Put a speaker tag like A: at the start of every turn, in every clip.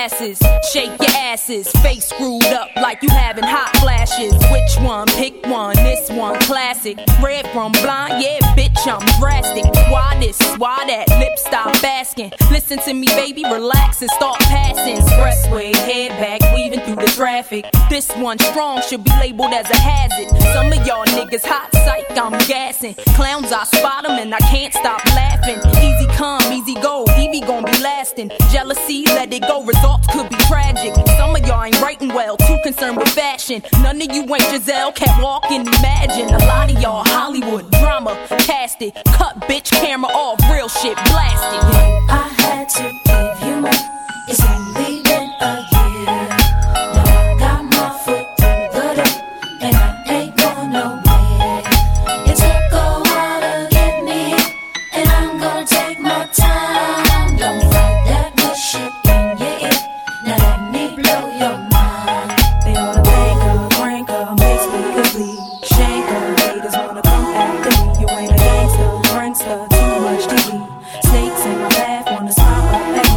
A: glasses, shake your asses, face screwed up like you having hot flashes. Which one? Pick one, this one classic. Red from blind, yeah bitch I'm drastic. Why this, why that, lip stop asking. Listen to me baby, relax and start passing. Expressway, head back, weaving through the traffic. This one strong should be labeled as a hazard. Some of y'all niggas hot psych, I'm gassing. Clowns I spot them and I can't stop laughing. Easy come, easy go, Evie gon' be lasting. Jealousy, let it go, results could be tragic. Some of y'all ain't writing well, too concerned with fashion. None of you ain't Giselle, can't walk and imagine. A lot of y'all Hollywood drama, cast it. Cut bitch, camera off, real shit blasted.
B: I had to give you more, it's only been a year. Now I got my foot through the door, and I ain't going nowhere. It took a while to get me here, and I'm gonna take my time. Don't fight that good shit in your ear, now let me blow your mind. They oughta thank her, prank her, makes me complete. Shake her, haters wanna come after me. You ain't a gangster, prankster, too much to eat. Snakes in my path, wanna smile at me.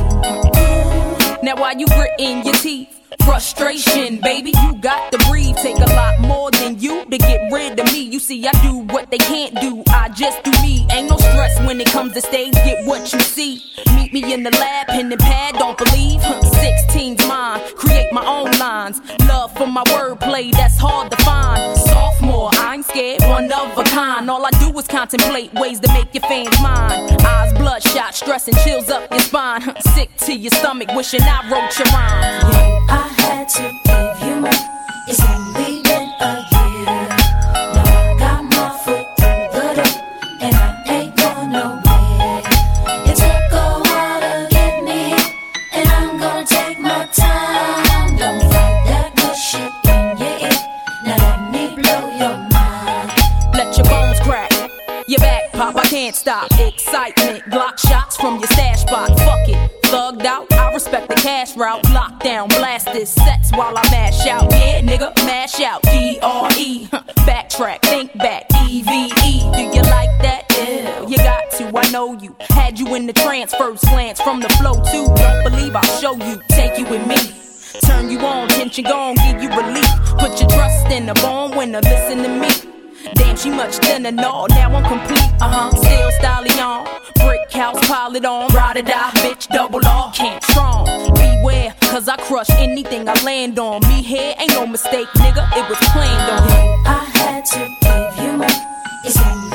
A: Now while you gritting your teeth, frustration, baby, you got to breathe. Take a lot more than you to get rid of me. You see, I do what they can't do, I just do me. Ain't no stress when it comes to stage, get what you see. Meet me in the lab, pen and pad, don't believe. 16's mine, create my own lines. Love for my wordplay, that's hard to find. Sophomore, I ain't scared, one of a kind. All I do is contemplate ways to make your fans mine. Eyes bloodshot, stress and chills up your spine. Sick to your stomach, wishing I wrote your rhyme.
B: I had to give you more, it's only been a year. Now I got my foot through the door, and I ain't going nowhere. It took a while to get me here, and I'm gonna take my time. Don't fight that good shit in your ear, now let me blow your mind.
A: Let your bones crack, your back pop, I can't stop. Excitement, Glock shots from your stash spot. Fuck it, thugged out, I respect the cash route. Lockdown, blast this sets while I mash out. Yeah, nigga, mash out. D-R-E, backtrack, think back. E-V-E, do you like that? Ew, you got to, I know you. Had you in the trance, first glance from the flow too. Don't believe I'll show you, take you with me. Turn you on, tension gone, give you relief. Put your trust in the born winner, listen to me. Damn, she much thinner, no, now I'm complete. Still styling on. Brick house, pile it on. Ride or die, bitch, double R. Can't strong. Beware, cause I crush anything I land on. Me here ain't no mistake, nigga, it was planned on.
B: I had to give you more, it's only